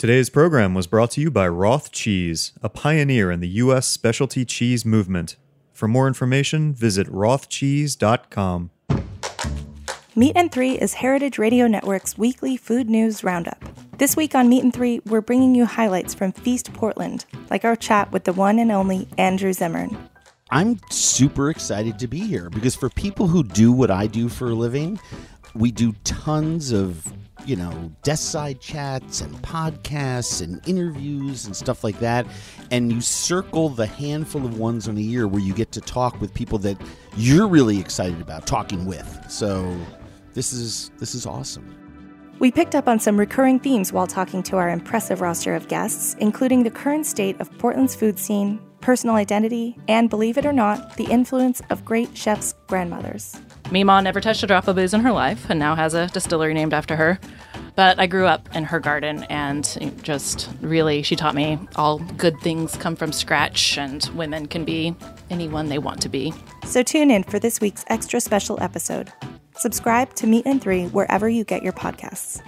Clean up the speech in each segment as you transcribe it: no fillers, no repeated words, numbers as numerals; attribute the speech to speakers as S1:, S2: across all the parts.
S1: Today's program was brought to you by Roth Cheese, a pioneer in the U.S. specialty cheese movement. For more information, visit rothcheese.com.
S2: Meat and Three is Heritage Radio Network's weekly food news roundup. This week on Meat and Three, we're bringing you highlights from Feast Portland, like our chat with the one and only Andrew Zimmern.
S3: I'm super excited to be here because for people who do what I do for a living, we do tons of, desk side chats and podcasts and interviews and stuff like that. And you circle the handful of ones in a year where you get to talk with people that you're really excited about talking with. So this is awesome.
S2: We picked up on some recurring themes while talking to our impressive roster of guests, including the current state of Portland's food scene, personal identity, and, believe it or not, the influence of great chefs' grandmothers.
S4: Meemaw never touched a drop of booze in her life and now has a distillery named after her. But I grew up in her garden and just really, she taught me all good things come from scratch and women can be anyone they want to be.
S2: So tune in for this week's extra special episode. Subscribe to Meat and Three wherever you get your podcasts.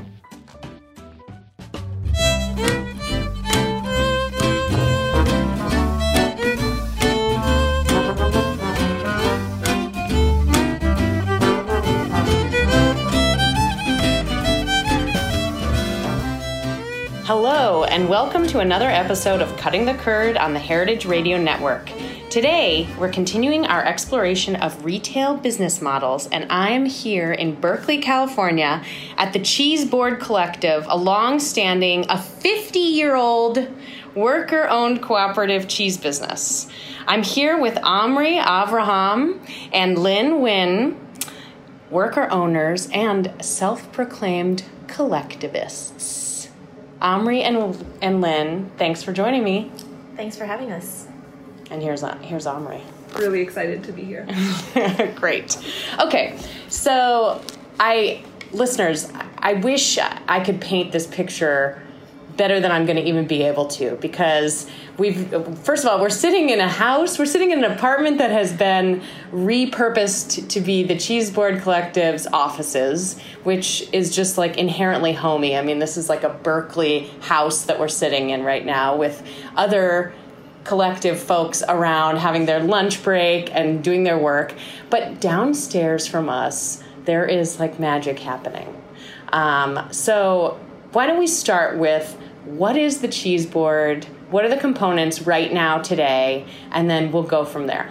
S5: Hello, and welcome to another episode of Cutting the Curd on the Heritage Radio Network. Today, we're continuing our exploration of retail business models, and I am here in Berkeley, California at the Cheese Board Collective, a long-standing, 50-year-old worker-owned cooperative cheese business. I'm here with Omri Avraham and Lynn Nguyen, worker owners and self-proclaimed collectivists. Omri and Lynn, thanks for joining me.
S6: Thanks for having us.
S5: And here's Omri.
S7: Really excited to be here.
S5: Great. Okay, so listeners, I wish I could paint this picture better than I'm going to even be able to, because first of all, we're sitting in an apartment that has been repurposed to be the Cheese Board Collective's offices, which is just like inherently homey. I mean, this is like a Berkeley house that we're sitting in right now with other collective folks around having their lunch break and doing their work. But downstairs from us, there is like magic happening. So why don't we start with what is the Cheese Board? What are the components right now today? And then we'll go from there.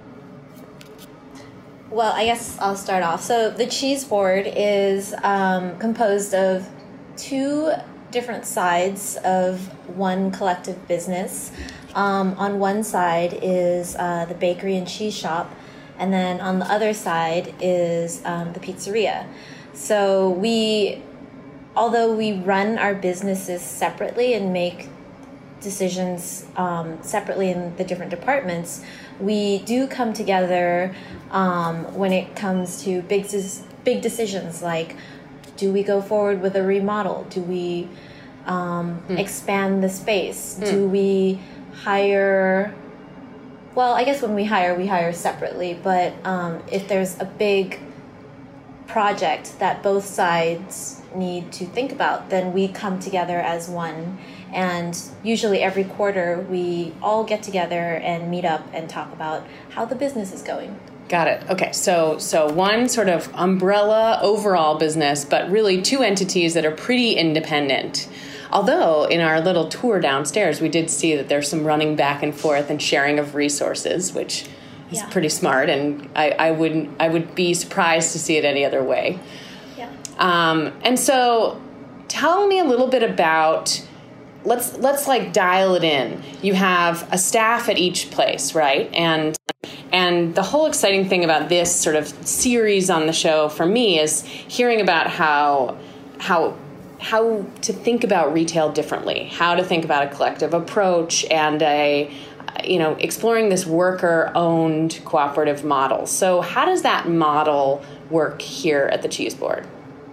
S6: Well, I guess I'll start off. So the Cheese Board is composed of two different sides of one collective business. On one side is the bakery and cheese shop, and then on the other side is the pizzeria. So although we run our businesses separately and make decisions separately in the different departments, we do come together when it comes to big decisions like, do we go forward with a remodel? Do we expand the space? Do we hire? Well, I guess when we hire separately, but if there's a big project that both sides need to think about, then we come together as one. And usually every quarter we all get together and meet up and talk about how the business is going.
S5: Got it. Okay, so one sort of umbrella overall business, but really two entities that are pretty independent. Although in our little tour downstairs, we did see that there's some running back and forth and sharing of resources, which is pretty smart, and I would be surprised to see it any other way.
S6: Yeah.
S5: And so tell me a little bit about, let's like dial it in. You have a staff at each place, right? And the whole exciting thing about this sort of series on the show for me is hearing about how to think about retail differently, how to think about a collective approach and exploring this worker-owned cooperative model. So how does that model work here at the Cheese Board?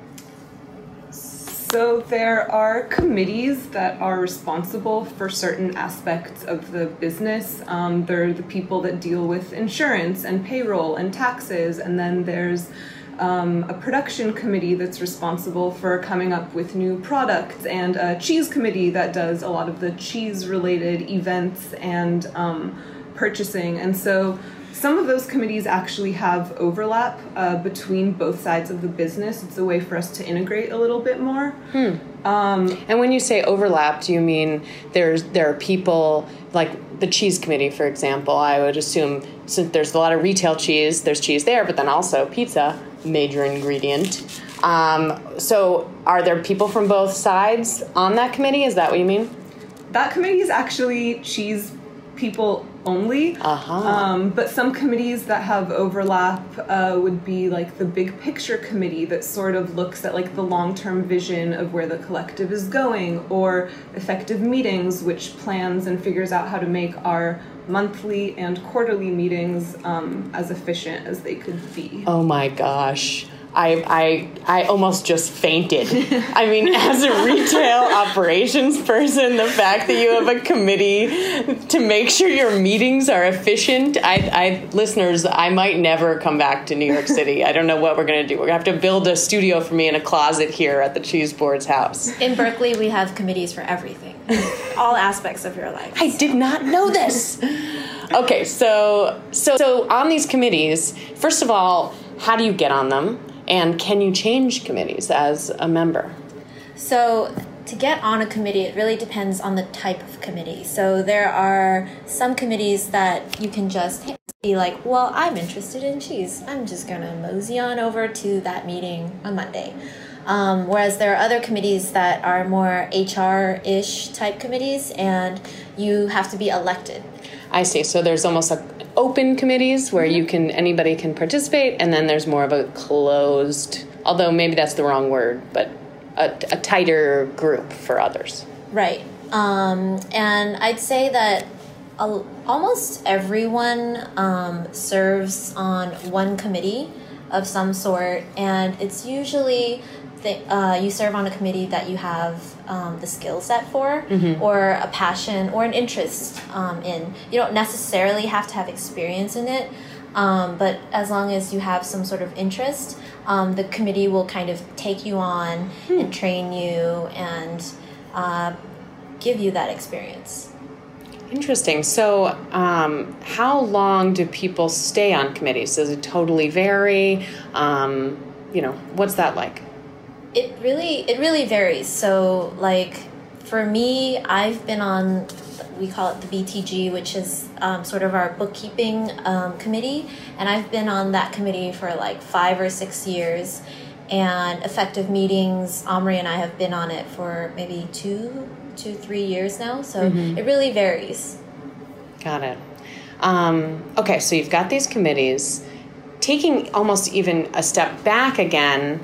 S7: So there are committees that are responsible for certain aspects of the business. They're the people that deal with insurance and payroll and taxes, and then there's a production committee that's responsible for coming up with new products, and a cheese committee that does a lot of the cheese-related events and purchasing. And so some of those committees actually have overlap between both sides of the business. It's a way for us to integrate a little bit more.
S5: And when you say overlap, do you mean there are people like the cheese committee, for example? I would assume, since there's a lot of retail cheese, there's cheese there, but then also pizza, major ingredient. So are there people from both sides on that committee? Is that what you mean?
S7: That committee is actually cheese people only. But some committees that have overlap would be like the big picture committee that sort of looks at like the long-term vision of where the collective is going, or effective meetings, which plans and figures out how to make our monthly and quarterly meetings as efficient as they could be.
S5: Oh my gosh. I almost just fainted. I mean, as a retail operations person, the fact that you have a committee to make sure your meetings are efficient, listeners, I might never come back to New York City. I don't know what we're going to do. We're going to have to build a studio for me in a closet here at the Cheese Board's house.
S6: In Berkeley, we have committees for everything. All aspects of your life.
S5: I did not know this. Okay, so on these committees, first of all, how do you get on them? And can you change committees as a member?
S6: So to get on a committee, it really depends on the type of committee. So there are some committees that you can just be like, well, I'm interested in cheese. I'm just going to mosey on over to that meeting on Monday. Whereas there are other committees that are more HR-ish type committees, and you have to be elected.
S5: I see. So there's almost like open committees where anybody can participate, and then there's more of a closed, although maybe that's the wrong word, but a tighter group for others.
S6: Right. And I'd say that almost everyone serves on one committee of some sort, and it's usually you serve on a committee that you have the skill set for, or a passion or an interest in. You don't necessarily have to have experience in it, but as long as you have some sort of interest, the committee will kind of take you on and train you and give you that experience.
S5: Interesting. So how long do people stay on committees? Does it totally vary? What's that like?
S6: It really varies. So, like, for me, I've been on, we call it the BTG, which is sort of our bookkeeping committee, and I've been on that committee for like 5 or 6 years. And effective meetings, Omri and I have been on it for maybe 2-3 years now. So it really varies.
S5: Got it. Okay, so you've got these committees. Taking almost even a step back again,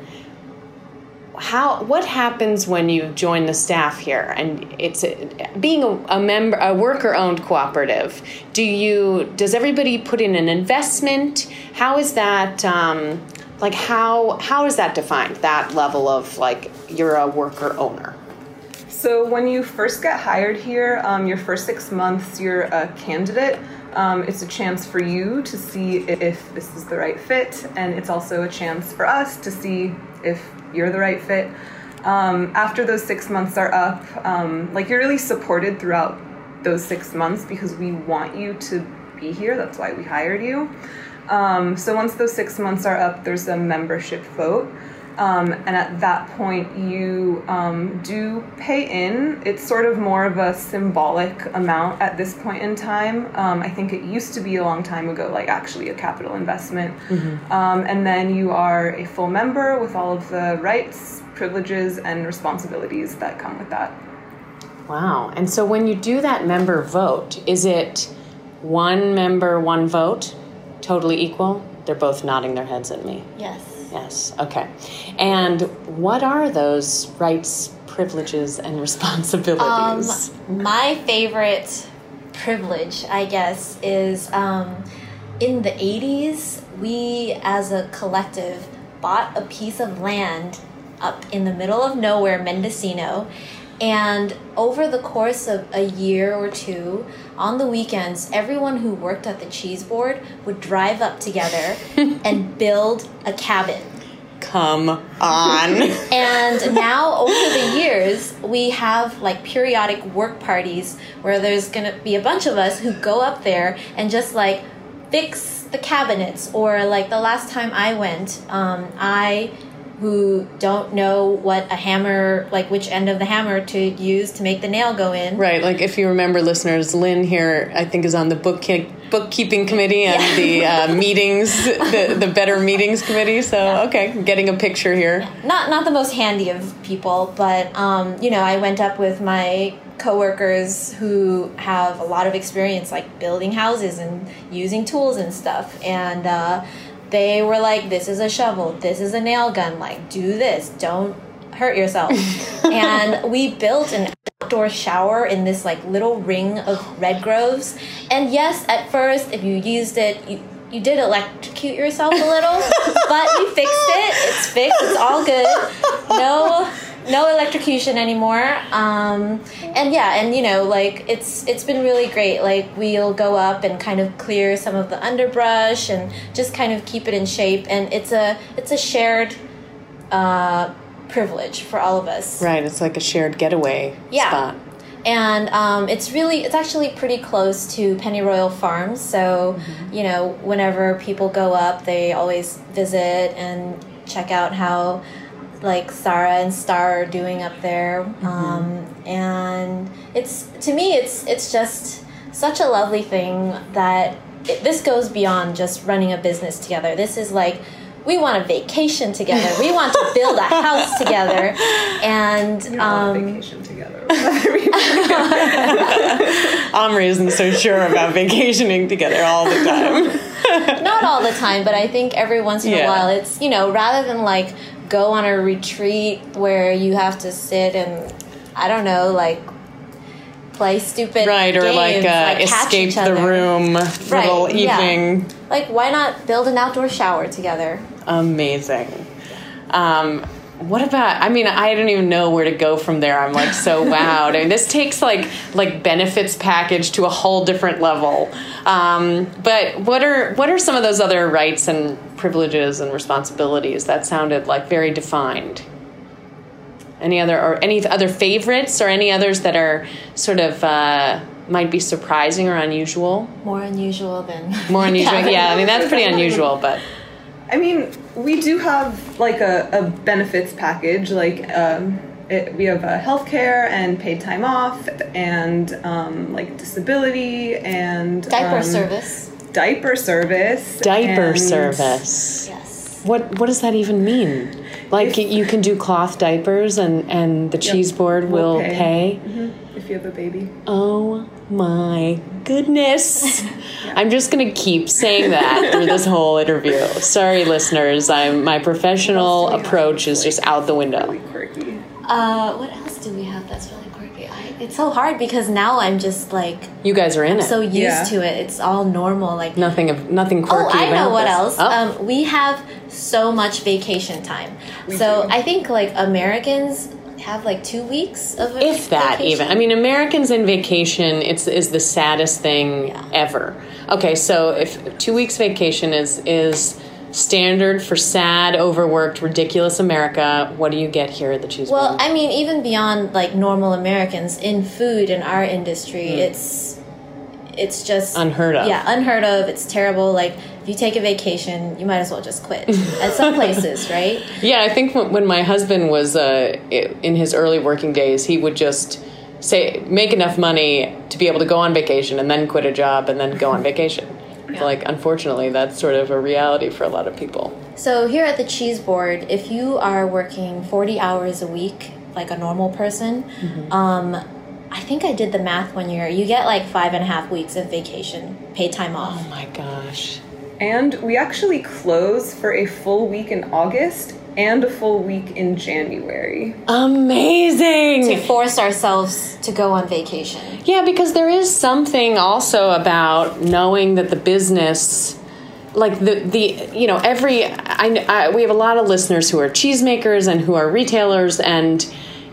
S5: what happens when you join the staff here? And it's being a member, a worker-owned cooperative. Does everybody put in an investment? How is that? How is that defined? That level of like you're a worker owner.
S7: So when you first get hired here, your first 6 months, you're a candidate. It's a chance for you to see if this is the right fit, and it's also a chance for us to see if you're the right fit. After those 6 months are up, you're really supported throughout those 6 months because we want you to be here. That's why we hired you. So once those 6 months are up, there's a membership vote. And at that point, you do pay in. It's sort of more of a symbolic amount at this point in time. I think it used to be a long time ago, like actually a capital investment. And then you are a full member with all of the rights, privileges, and responsibilities that come with that.
S5: Wow. And so when you do that member vote, is it one member, one vote, totally equal? They're both nodding their heads at me. Yes. Okay. And what are those rights, privileges, and responsibilities?
S6: My favorite privilege, I guess, is in the 80s, we as a collective bought a piece of land up in the middle of nowhere, Mendocino. And over the course of a year or two, on the weekends, everyone who worked at the Cheese Board would drive up together and build a cabin.
S5: Come on.
S6: And now, over the years, we have like periodic work parties where there's going to be a bunch of us who go up there and just like fix the cabinets. Or like the last time I went, who don't know what a hammer, like which end of the hammer to use to make the nail go in.
S5: Right, like if you remember, listeners, Lynn here, I think, is on the bookkeeping committee and the meetings, the Better Meetings committee. So, okay, getting a picture here.
S6: Not the most handy of people, but, I went up with my coworkers who have a lot of experience, like building houses and using tools and stuff. And, they were like, this is a shovel, this is a nail gun, like, do this, don't hurt yourself. And we built an outdoor shower in this, like, little ring of red groves. And yes, at first, if you used it, you did electrocute yourself a little, but you fixed it. It's fixed. It's all good. No electrocution anymore. It's been really great. Like, we'll go up and kind of clear some of the underbrush and just kind of keep it in shape. And it's a shared privilege for all of us.
S5: Right. It's like a shared getaway spot.
S6: And it's actually pretty close to Pennyroyal Farms. So, whenever people go up, they always visit and check out how, like, Sarah and Star are doing up there. And to me, it's just such a lovely thing that this goes beyond just running a business together. This is like, we want a vacation together. We want to build a house together. And
S7: we want a vacation together.
S5: Omri isn't so sure about vacationing together all the time.
S6: Not all the time, but I think every once in a while, it's, rather than like go on a retreat where you have to sit and, I don't know, like, play stupid
S5: right, or
S6: games,
S5: like escape the room little evening.
S6: Yeah. Like, why not build an outdoor shower together?
S5: Amazing. What about, I don't even know where to go from there. I'm like so wowed. I mean, this takes like benefits package to a whole different level. But what are some of those other rights and privileges and responsibilities? That sounded like very defined. Any other favorites, or any others that are sort of might be surprising or unusual?
S6: More unusual than
S5: Yeah, that's pretty unusual, but
S7: we do have like a benefits package. Like we have healthcare and paid time off, and like disability and
S6: diaper service.
S5: Yes. What does that even mean? Like, you can do cloth diapers and the cheese board will pay?
S7: Mm-hmm. If you have a baby.
S5: Oh my goodness. I'm just going to keep saying that through this whole interview. Sorry, listeners. My professional approach is just out the window.
S7: Really quirky.
S6: What else do we have that's really quirky? It's so hard because now I'm just like...
S5: You guys are in it.
S6: So used to it. It's all normal. Like
S5: nothing quirky about
S6: I know what
S5: this.
S6: else. We have so much vacation time. I think like Americans have like 2 weeks of vacation.
S5: If that even. Americans in vacation is the saddest thing ever. Okay, so if 2 weeks vacation is standard for sad, overworked, ridiculous America, what do you get here at the Cheese Board?
S6: Well, even beyond like normal Americans, in food in our industry, it's just
S5: unheard of.
S6: Yeah, unheard of. It's terrible. Like, if you take a vacation, you might as well just quit at some places, right?
S5: Yeah, I think when my husband was in his early working days, he would just make enough money to be able to go on vacation and then quit a job and then go on vacation. Yeah. Like, unfortunately, that's sort of a reality for a lot of people.
S6: So here at the Cheese Board, if you are working 40 hours a week, like a normal person, I think I did the math one year. You get like 5.5 weeks of vacation, paid time off.
S5: Oh my gosh.
S7: And we actually close for a full week in August and a full week in January.
S5: Amazing!
S6: To force ourselves to go on vacation.
S5: Yeah, because there is something also about knowing that the business, like we have a lot of listeners who are cheesemakers and who are retailers, and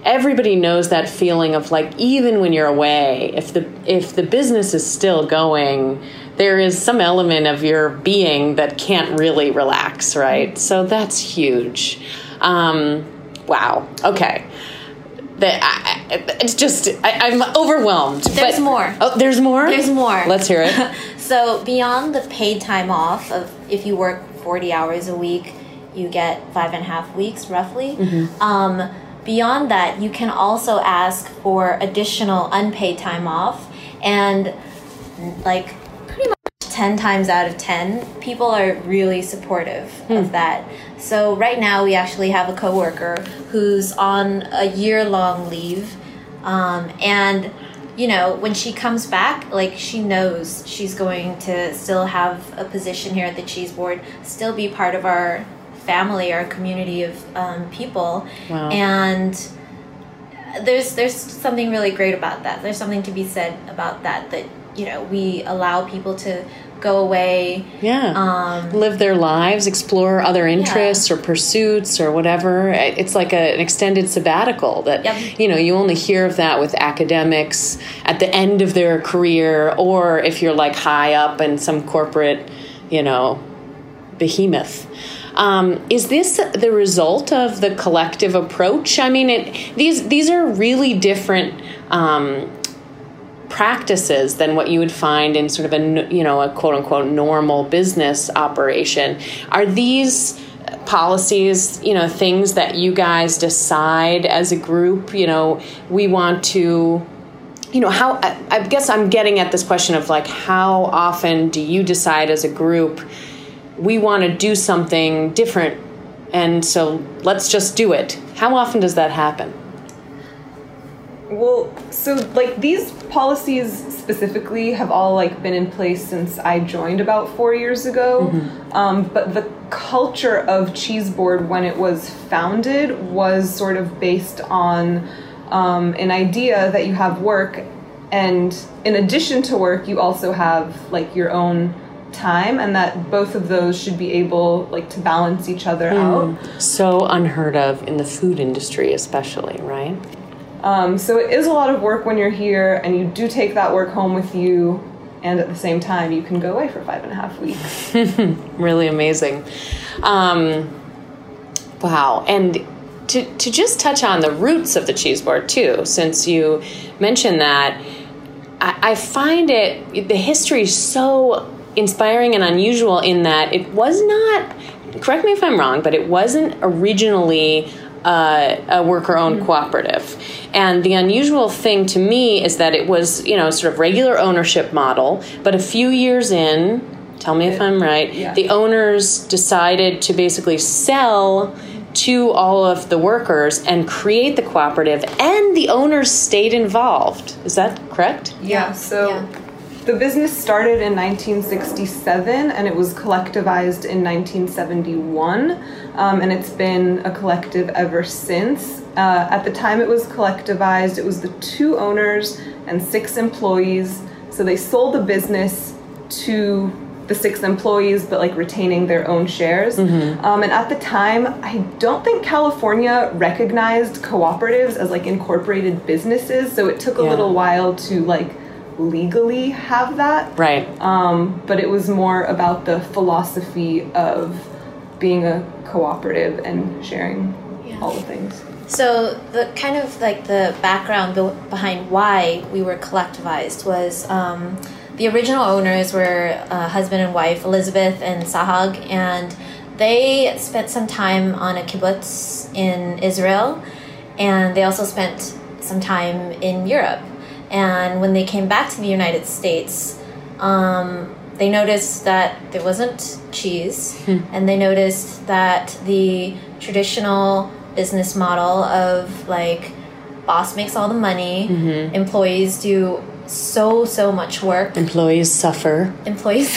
S5: everybody knows that feeling of like, even when you're away, if the business is still going, there is some element of your being that can't really relax, right? So that's huge. Wow. Okay. It's just, I'm overwhelmed.
S6: There's more.
S5: Oh, there's more?
S6: There's more.
S5: Let's hear it.
S6: So beyond the paid time off of if you work 40 hours a week, you get 5.5 weeks roughly. Beyond that, you can also ask for additional unpaid time off, and like pretty much 10 times out of 10, people are really supportive of that. So right now we actually have a coworker who's on a year-long leave, and you know, when she comes back, like, she knows she's going to still have a position here at the Cheese Board, still be part of our family, our community of people.
S5: Wow.
S6: And there's something really great about that. There's something to be said about that, you know, we allow people to go away.
S5: Live their lives, explore other interests or pursuits or whatever. It's like an extended sabbatical that, you know, you only hear of that with academics at the end of their career, or if you're like high up in some corporate, you know, behemoth. Is this the result of the collective approach? I mean, these are really different practices than what you would find in sort of a quote unquote normal business operation. Are these policies, you know, things that you guys decide as a group? You know, we want to, you know, how, I guess I'm getting at this question of like, how often do you decide as a group, we want to do something different, and so let's just do it? How often does that happen?
S7: Well, so like these policies specifically have all like been in place since I joined about 4 years ago. But the culture of Cheese Board when it was founded was sort of based on an idea that you have work, and in addition to work, you also have like your own time, and that both of those should be able like to balance each other out.
S5: So unheard of in the food industry, especially, right?
S7: So it is a lot of work when you're here, and you do take that work home with you, and at the same time you can go away for 5.5 weeks.
S5: Really amazing. Wow. And to just touch on the roots of the Cheese Board too, since you mentioned that, I find the history is so inspiring and unusual in that it was not, correct me if I'm wrong, but it wasn't originally a worker-owned cooperative. And the unusual thing to me is that it was, you know, sort of regular ownership model, but a few years in, tell me if I'm right, the owners decided to basically sell to all of the workers and create the cooperative, and the owners stayed involved. Is that correct?
S7: The business started in 1967, and it was collectivized in 1971, and it's been a collective ever since. At the time it was collectivized, it was the 2 owners and 6 employees, so they sold the business to the 6 employees, but like retaining their own shares. And at the time, I don't think California recognized cooperatives as like incorporated businesses, so it took a little while to like legally have that.
S5: Right.
S7: But it was more about the philosophy of being a cooperative and sharing all the things.
S6: So the kind of like the background behind why we were collectivized was the original owners were husband and wife, Elizabeth and Sahag, and they spent some time on a kibbutz in Israel, and they also spent some time in Europe. And when they came back to the United States, they noticed that there wasn't cheese, and they noticed that the traditional business model of like boss makes all the money, employees do so much work. Employees suffer. The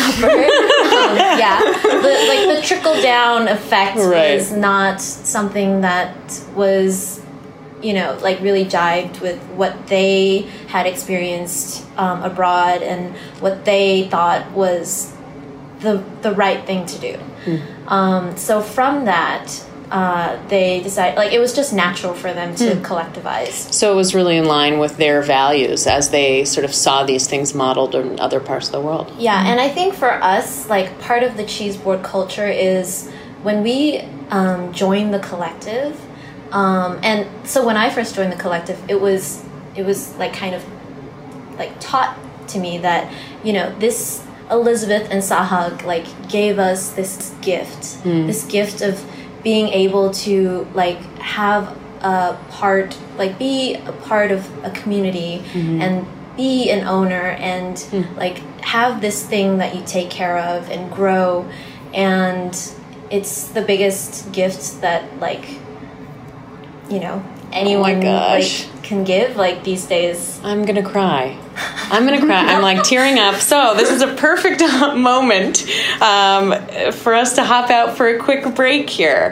S6: trickle down effect was not something that was, you know, like really jived with what they had experienced abroad and what they thought was the right thing to do. So from that, they decided, like, it was just natural for them to collectivize.
S5: So it was really in line with their values as they sort of saw these things modeled in other parts of the world.
S6: Yeah, and I think for us, like, part of the cheese board culture is when we joined the collective, and so when I first joined the collective, it was like kind of like taught to me that, you know, this Elizabeth and Sahag like gave us this gift of being able to like have a part, like be a part of a community and be an owner and like have this thing that you take care of and grow. And it's the biggest gift that, like, you know, anyone like can give, like, these days.
S5: I'm gonna cry. I'm like tearing up. So this is a perfect moment for us to hop out for a quick break here.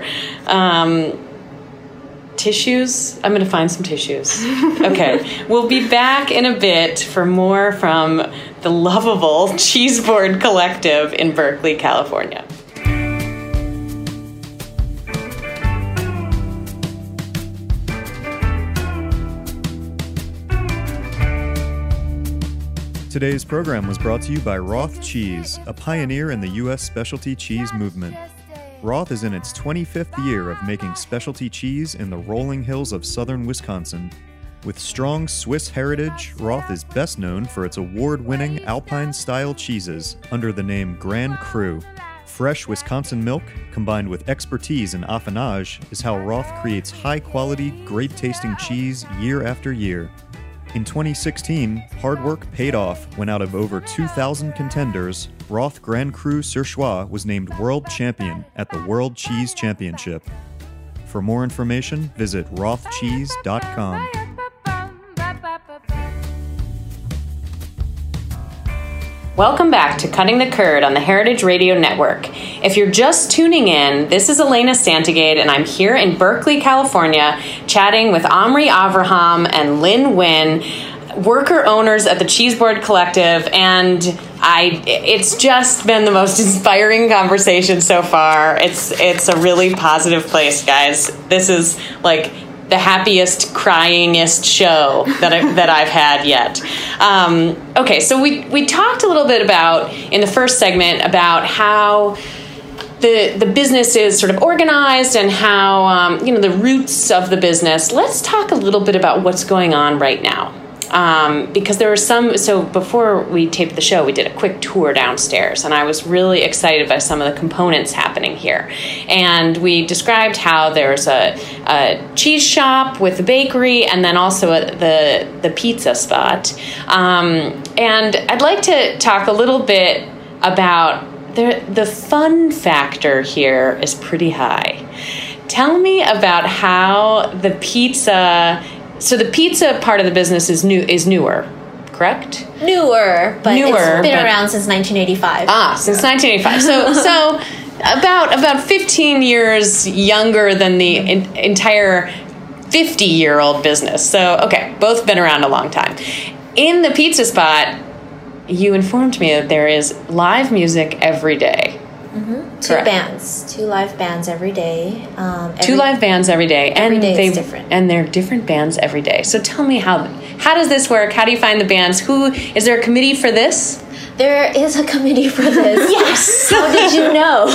S5: Tissues? I'm gonna find some tissues. Okay, we'll be back in a bit for more from the lovable Cheese Board Collective in Berkeley, California.
S1: Today's program was brought to you by Roth Cheese, a pioneer in the U.S. specialty cheese movement. Roth is in its 25th year of making specialty cheese in the rolling hills of southern Wisconsin. With strong Swiss heritage, Roth is best known for its award-winning Alpine-style cheeses under the name Grand Cru. Fresh Wisconsin milk, combined with expertise in affinage, is how Roth creates high-quality, great-tasting cheese year after year. In 2016, hard work paid off when out of over 2,000 contenders, Roth Grand Cru Surchoix was named World Champion at the World Cheese Championship. For more information, visit rothcheese.com.
S5: Welcome back to Cutting the Curd on the Heritage Radio Network. If you're just tuning in, this is Elena Santagade, and I'm here in Berkeley, California, chatting with Omri Avraham and Lynn Nguyen, worker owners at the Cheese Board Collective, and it's just been the most inspiring conversation so far. It's a really positive place, guys. This is like the happiest, cryingest show that I've had yet. Okay, so we talked a little bit about, in the first segment, about how the business is sort of organized and how, the roots of the business. Let's talk a little bit about what's going on right now. Because there were so before we taped the show, we did a quick tour downstairs, and I was really excited by some of the components happening here. And we described how there's a cheese shop with a bakery, and then also the pizza spot. And I'd like to talk a little bit about the fun factor here is pretty high. Tell me about how the pizza. So the pizza part of the business is newer, correct?
S6: Newer, but it's been around since 1985.
S5: Since 1985. So about 15 years younger than the entire 50-year-old business. So, okay, both been around a long time. In the pizza spot, you informed me that there is live music every day.
S6: Mm-hmm. Two live bands every day.
S5: Two live bands every day.
S6: Every day is different.
S5: And they're different bands every day. So tell me, how does this work? How do you find the bands? Is there a committee for this?
S6: There is a committee for this.
S5: Yes.
S6: How did you know?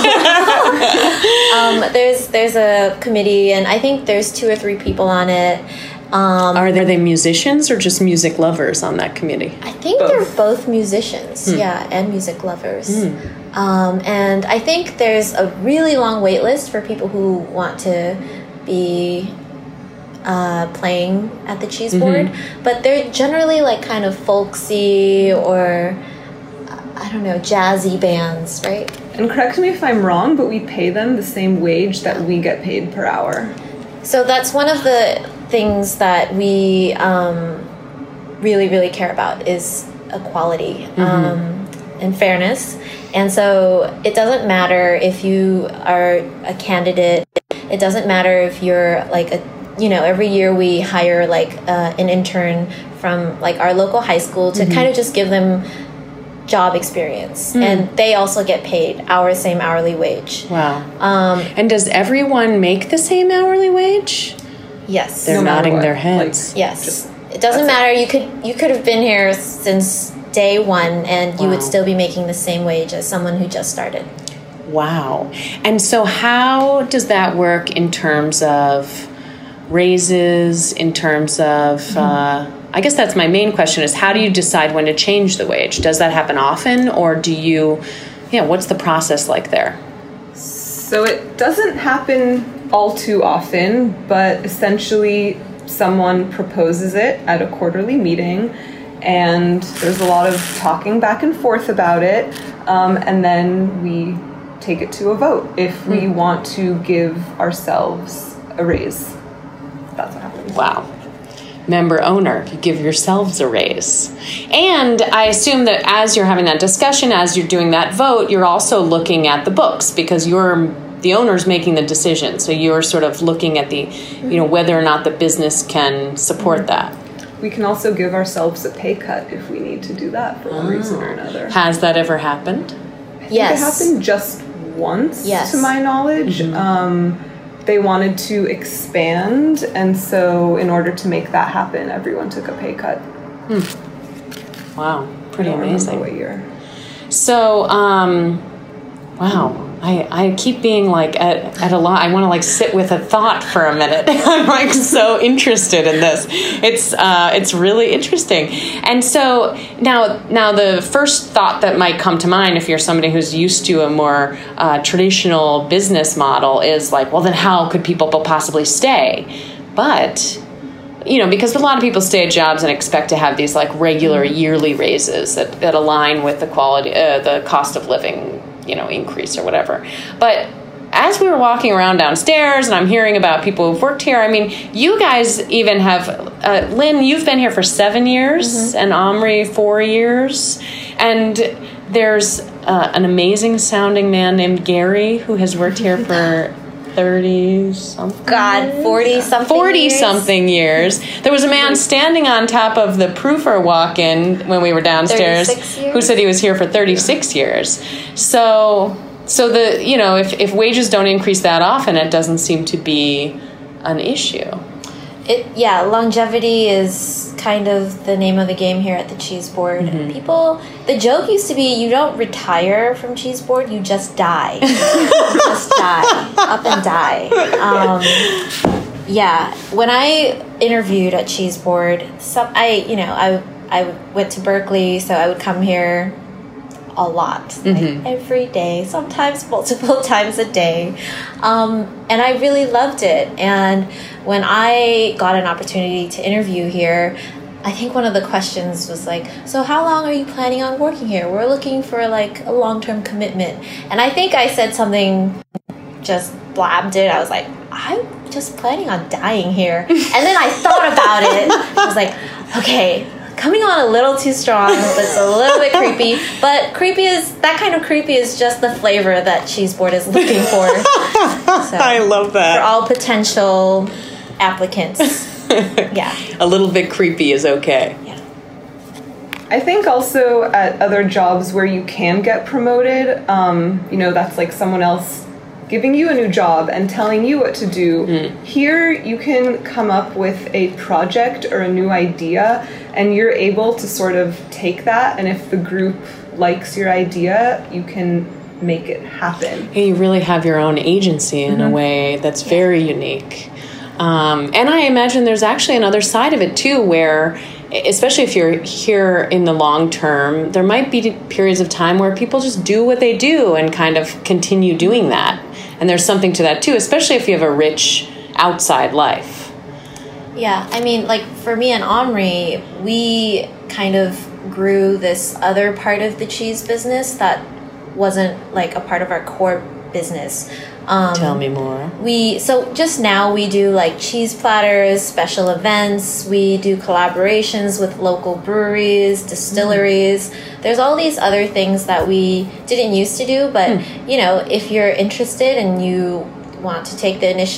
S6: There's a committee, and I think there's 2 or 3 people on it.
S5: Are they musicians or just music lovers on that committee?
S6: I think they're both musicians, and music lovers. And I think there's a really long wait list for people who want to be playing at the cheese board, but they're generally like kind of folksy or, I don't know, jazzy bands, right?
S7: And correct me if I'm wrong, but we pay them the same wage that we get paid per hour.
S6: So that's one of the things that we really, really care about is equality and fairness. And so it doesn't matter if you are a candidate. It doesn't matter if you're like every year we hire like an intern from like our local high school to kind of just give them job experience, and they also get paid our same hourly wage.
S5: Wow. And does everyone make the same hourly wage?
S6: Yes.
S5: They're
S7: No matter
S5: nodding
S7: what.
S5: their heads.
S6: Yes. It doesn't matter. You could have been here since day one, and you
S5: Wow.
S6: would still be making the same wage as someone who just started.
S5: Wow. And so how does that work in terms of raises, in terms of, I guess that's my main question, is how do you decide when to change the wage? Does that happen often, or do you, what's the process like there?
S7: So it doesn't happen all too often, but essentially someone proposes it at a quarterly meeting, and there's a lot of talking back and forth about it, and then we take it to a vote if we want to give ourselves a raise. That's what happens.
S5: Wow. Member owner, you give yourselves a raise. And I assume that as you're having that discussion, as you're doing that vote, you're also looking at the books, because the owner's making the decision. So you're sort of looking at the, whether or not the business can support that.
S7: We can also give ourselves a pay cut if we need to do that for one reason or another.
S5: Has that ever happened?
S6: Yes.
S7: It happened just once,
S6: Yes.
S7: to my knowledge. They wanted to expand, and so in order to make that happen, everyone took a pay cut.
S5: Wow, pretty
S7: I don't remember
S5: amazing.
S7: what year.
S5: So, wow. I keep being like at a lot. I want to like sit with a thought for a minute. I'm like so interested in this. It's really interesting. And so now the first thought that might come to mind, if you're somebody who's used to a more traditional business model, is like, well, then how could people possibly stay? But because a lot of people stay at jobs and expect to have these like regular yearly raises that align with the quality, the cost of living, increase or whatever. But as we were walking around downstairs and I'm hearing about people who've worked here, I mean, you guys even have, Lynn, you've been here for 7 years and Omri 4 years. And there's an amazing sounding man named Gary who has worked here for 30-something.
S6: God, 40-something
S5: 40-something years. There was a man standing on top of the proofer walk-in when we were downstairs
S6: 36 years?
S5: who said he was here for 36 years. So the if wages don't increase that often, it doesn't seem to be an issue.
S6: Longevity is kind of the name of the game here at the Cheese Board. The joke used to be you don't retire from Cheese Board, you just die. You just die. Up and die. When I interviewed at Cheese Board, I went to Berkeley, so I would come here a lot, like every day, sometimes multiple times a day. And I really loved it. And when I got an opportunity to interview here, I think one of the questions was like, so how long are you planning on working here? We're looking for like a long-term commitment. And I think I said something, just blabbed it. I was like, I'm just planning on dying here. And then I thought about it. I was like, okay, coming on a little too strong. That's a little bit creepy, but that kind of creepy is just the flavor that Cheese Board is looking for. So,
S5: I love that.
S6: For all potential applicants. Yeah.
S5: A little bit creepy is okay.
S6: Yeah.
S7: I think also at other jobs where you can get promoted, that's like someone else giving you a new job and telling you what to do. Here, you can come up with a project or a new idea, and you're able to sort of take that, and if the group likes your idea, you can make it happen.
S5: Hey, you really have your own agency in a way that's very unique. And I imagine there's actually another side of it too, where, especially if you're here in the long term, there might be periods of time where people just do what they do and kind of continue doing that. And there's something to that too, especially if you have a rich outside life.
S6: Yeah, I mean, like for me and Omri, we kind of grew this other part of the cheese business that wasn't like a part of our core business.
S5: Tell me more.
S6: So just now we do like cheese platters, special events. We do collaborations with local breweries, distilleries. There's all these other things that we didn't used to do, but if you're interested and you want to take the initiative,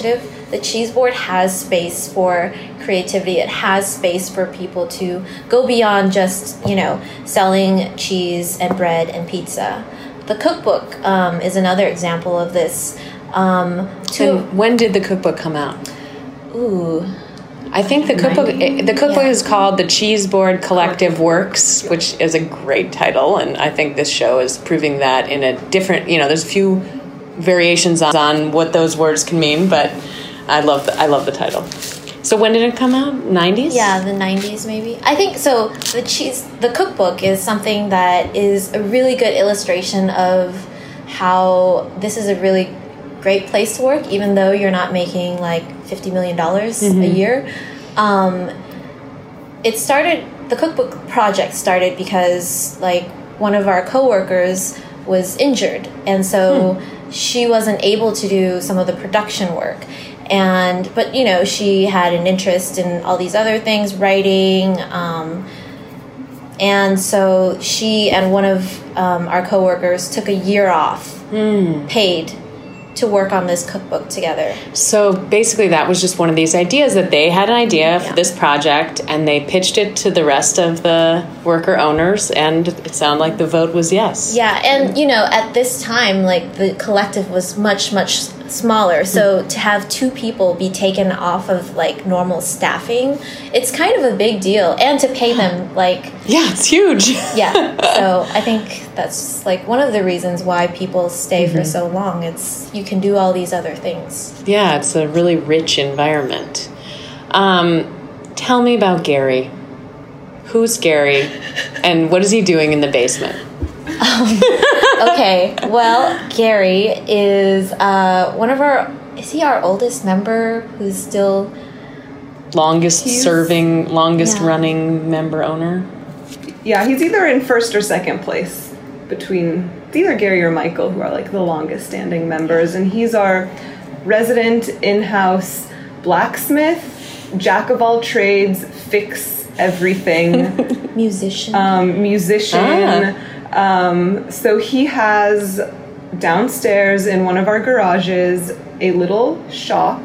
S6: the cheese board has space for creativity. It has space for people to go beyond just, selling cheese and bread and pizza. The cookbook is another example of this.
S5: And when did the cookbook come out?
S6: Ooh.
S5: I think the cookbook is called The Cheese Board Collective Works, which is a great title, and I think this show is proving that in a different, there's a few variations on what those words can mean, but I love the title. So when did it come out? 90s?
S6: Yeah, the 90s maybe. I think so. The cookbook is something that is a really good illustration of how this is a really great place to work, even though you're not making like $50 million a year. The cookbook project started because like one of our coworkers was injured, and so she wasn't able to do some of the production work. But she had an interest in all these other things, writing, and so she and one of our coworkers took a year off, paid, to work on this cookbook together.
S5: So basically that was just one of these ideas that they had an idea for this project, and they pitched it to the rest of the worker owners, and it sounded like the vote was yes.
S6: Yeah, and at this time, like, the collective was much, much smaller, so to have 2 people be taken off of like normal staffing, it's kind of a big deal, and to pay them like...
S5: Yeah, it's huge.
S6: Yeah, so I think that's like one of the reasons why people stay for so long. It's you can do all these other things.
S5: Yeah, it's a really rich environment. Tell me about Gary. Who's Gary, and what is he doing in the basement?
S6: Okay, well, Gary is one of our... Is he our oldest member who's still...
S5: Longest running member owner?
S7: Yeah, he's either in first or second place between... It's either Gary or Michael, who are like the longest standing members, and he's our resident in-house blacksmith, jack of all trades, fix everything.
S6: Musician.
S7: So he has downstairs in one of our garages a little shop,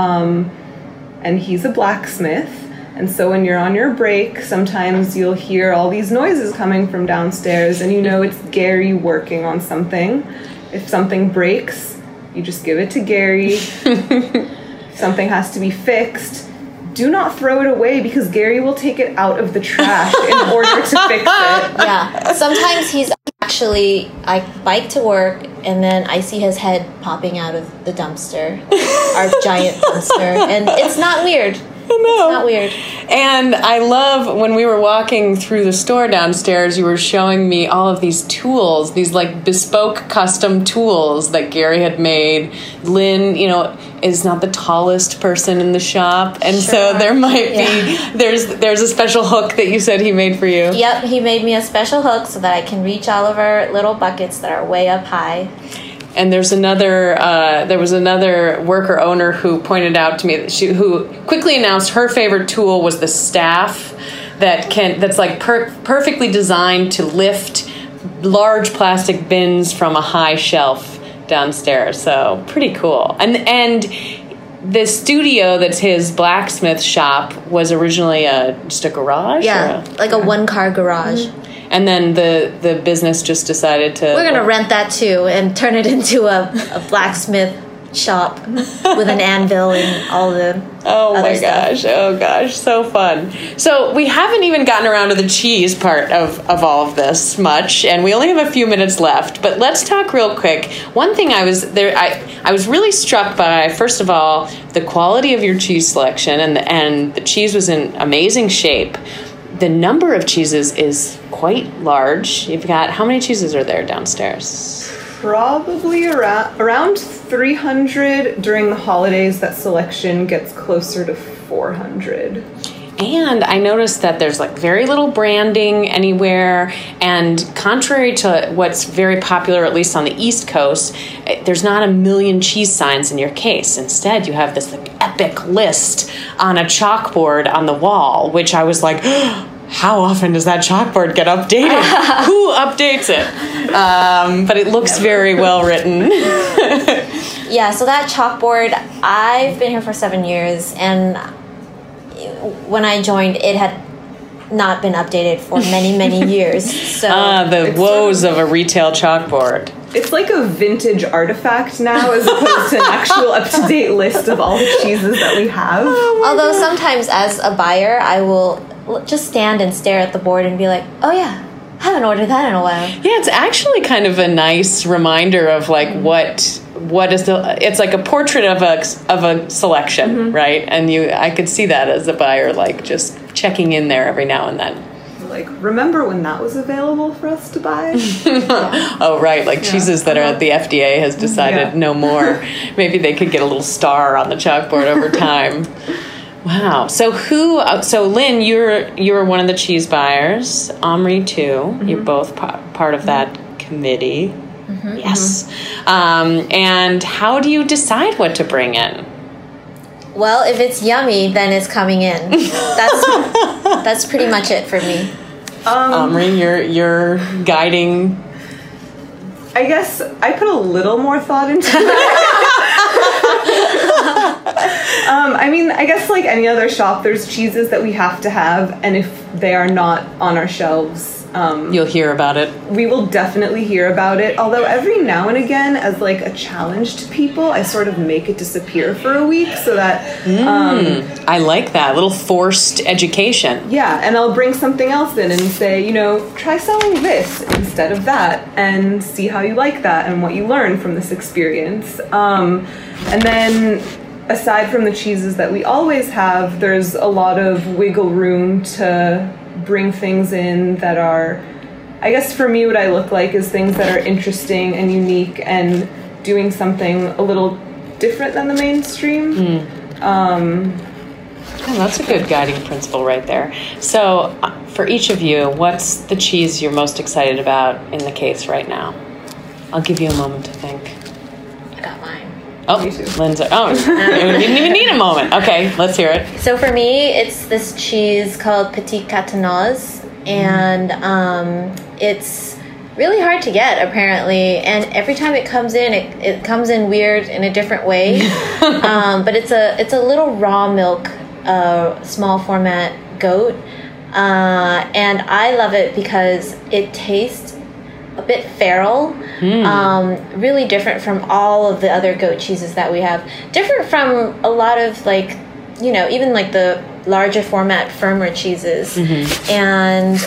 S7: and he's a blacksmith. And so when you're on your break, sometimes you'll hear all these noises coming from downstairs, and it's Gary working on something. If something breaks, you just give it to Gary. If something has to be fixed, do not throw it away, because Gary will take it out of the trash in order to fix it.
S6: Yeah. Sometimes he's actually... I bike to work, and then I see his head popping out of the dumpster, our giant dumpster, and it's not weird.
S5: No.
S6: It's not weird.
S5: And I love when we were walking through the store downstairs, you were showing me all of these tools, these like bespoke custom tools that Gary had made. Lynn, is not the tallest person in the shop, and so there might be there's a special hook that you said he made for you.
S6: Yep, he made me a special hook so that I can reach all of our little buckets that are way up high.
S5: And there was another worker owner who pointed out to me that who quickly announced her favorite tool was the staff that's like perfectly designed to lift large plastic bins from a high shelf downstairs. So pretty cool. And the studio that's his blacksmith shop was originally just a garage.
S6: Yeah, like a 1-car garage.
S5: Mm-hmm. And then the business just decided to...
S6: We're going to rent that too and turn it into a blacksmith shop with an anvil and all the other stuff.
S5: Oh gosh, so fun. So we haven't even gotten around to the cheese part of all of this much, and we only have a few minutes left, but let's talk real quick. One thing I was really struck by, first of all, the quality of your cheese selection, and the cheese was in amazing shape. The number of cheeses is quite large. You've got, how many cheeses are there downstairs?
S7: Probably around 300. During the holidays, that selection gets closer to 400.
S5: And I noticed that there's like very little branding anywhere, and contrary to what's very popular, at least on the East Coast, there's not a million cheese signs in your case. Instead, you have this like epic list on a chalkboard on the wall, which I was like, how often does that chalkboard get updated? Who updates it? But it looks very well written.
S6: Yeah, so that chalkboard, I've been here for 7 years, and when I joined, it had not been updated for many, many years. So
S5: the woes of a retail chalkboard.
S7: It's like a vintage artifact now, as opposed to an actual up-to-date list of all the cheeses that we have.
S6: Although sometimes as a buyer, I will just stand and stare at the board and be like, oh yeah, I haven't ordered that in a while.
S5: Yeah, it's actually kind of a nice reminder of like what is it's like a portrait of a selection, right? And I could see that as a buyer, like just checking in there every now and then.
S7: Like, remember when that was available for us to buy?
S5: Oh, right, like cheeses that are the FDA has decided no more. Maybe they could get a little star on the chalkboard over time. Wow. So so Lynn, you're one of the cheese buyers. Omri too. You're both part of that committee. Yes. And how do you decide what to bring in?
S6: Well, if it's yummy, then it's coming in. That's pretty much it for me.
S5: Omri, you're guiding.
S7: I guess I put a little more thought into it. I mean, I guess like any other shop, there's cheeses that we have to have, and if they are not on our shelves,
S5: you'll hear about it.
S7: We will definitely hear about it. Although every now and again, as like a challenge to people, I sort of make it disappear for a week so that
S5: I like that little forced education.
S7: Yeah, and I'll bring something else in and say, try selling this instead of that, and see how you like that and what you learn from this experience. And then, aside from the cheeses that we always have, there's a lot of wiggle room to bring things in that are, I guess for me what I look like is things that are interesting and unique and doing something a little different than the mainstream.
S5: That's a good guiding principle right there. So for each of you, what's the cheese you're most excited about in the case right now? I'll give you a moment to think.
S6: I got mine.
S5: Oh, Lynn's. Oh, you didn't even need a moment. Okay, let's hear it.
S6: So for me, it's this cheese called Petit Catanoz, and it's really hard to get apparently. And every time it comes in, it comes in weird in a different way. But it's a little raw milk, small format goat, and I love it because it tastes a bit feral, really different from all of the other goat cheeses that we have. Different from a lot of even like the larger format, firmer cheeses. And,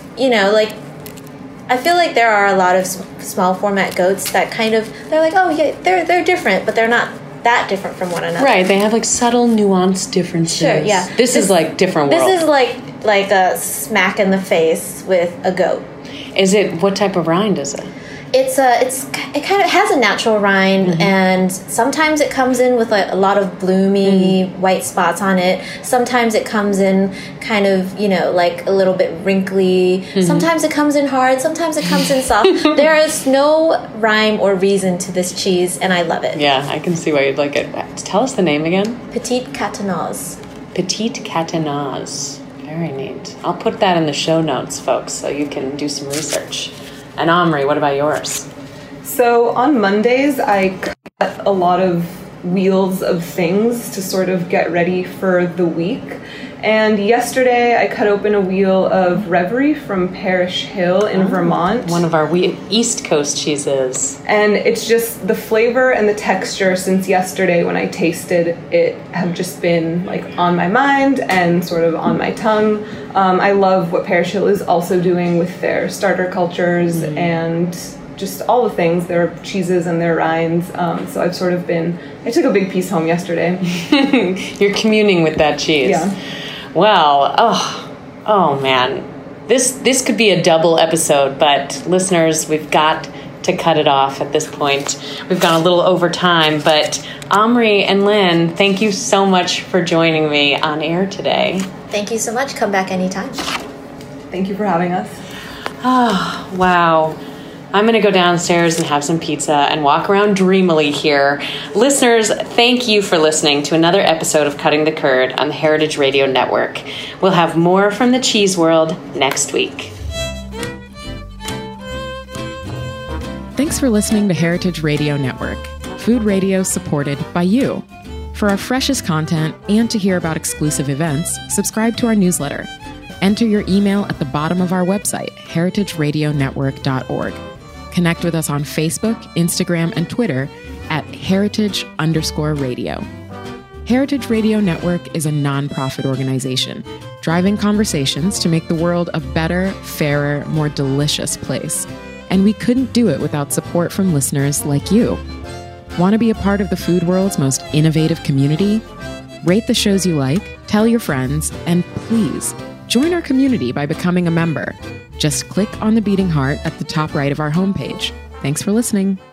S6: I feel like there are a lot of small format goats that they're like, oh yeah, they're different, but they're not that different from one another.
S5: Right, they have like subtle nuanced differences.
S6: Sure, yeah.
S5: This is like different world.
S6: This is like a smack in the face with a goat.
S5: What type of rind is it?
S6: It kind of has a natural rind, and sometimes it comes in with a lot of bloomy white spots on it. Sometimes it comes in kind of, like a little bit wrinkly. Sometimes it comes in hard. Sometimes it comes in soft. There is no rhyme or reason to this cheese, and I love it.
S5: Yeah, I can see why you'd like it. Tell us the name again.
S6: Petit Catanoz.
S5: Petit Catanoz. Very neat. I'll put that in the show notes, folks, so you can do some research. And Omri, what about yours?
S7: So on Mondays, I cut a lot of wheels of things to sort of get ready for the week. And yesterday, I cut open a wheel of Reverie from Parish Hill in Vermont.
S5: One of our East Coast cheeses.
S7: And it's just the flavor and the texture since yesterday when I tasted it have just been like on my mind and sort of on my tongue. I love what Parish Hill is also doing with their starter cultures and just all the things, their cheeses and their rinds. So I've sort of I took a big piece home yesterday.
S5: You're communing with that cheese.
S7: Yeah.
S5: Well, oh man. This could be a double episode, but listeners, we've got to cut it off at this point. We've gone a little over time, but Omri and Lynn, thank you so much for joining me on air today.
S6: Thank you so much. Come back anytime.
S7: Thank you for having us.
S5: Oh, wow. I'm going to go downstairs and have some pizza and walk around dreamily here. Listeners, thank you for listening to another episode of Cutting the Curd on the Heritage Radio Network. We'll have more from the cheese world next week.
S8: Thanks for listening to Heritage Radio Network. food radio supported by you. For our freshest content and to hear about exclusive events, subscribe to our newsletter. Enter your email at the bottom of our website, heritageradionetwork.org. Connect with us on Facebook, Instagram, and Twitter at heritage_radio. Heritage Radio Network is a nonprofit organization driving conversations to make the world a better, fairer, more delicious place. And we couldn't do it without support from listeners like you. Want to be a part of the food world's most innovative community? Rate the shows you like, tell your friends, and please join our community by becoming a member. Just click on the beating heart at the top right of our homepage. Thanks for listening.